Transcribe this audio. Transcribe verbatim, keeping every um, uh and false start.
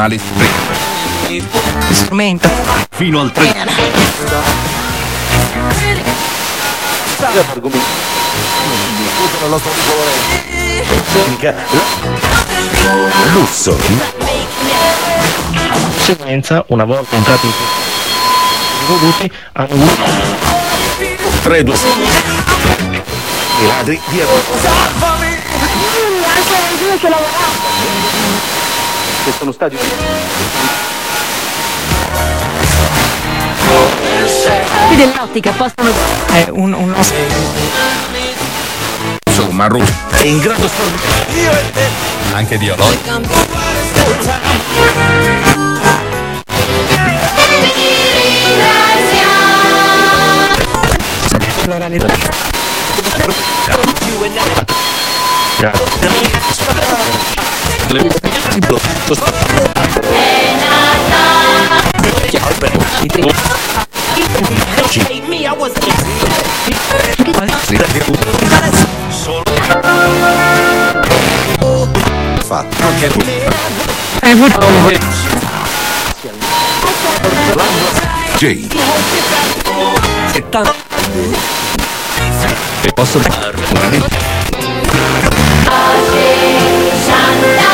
manuali strumento fino al tre. Lusso. Conseguenza, una volta entrati in evoluti, hanno tre, due, i ladri dietro. che sono stati dell'ottica possono è un, un Insomma, Ru È in grado anche Dio lo fatto. J. E tanto e posso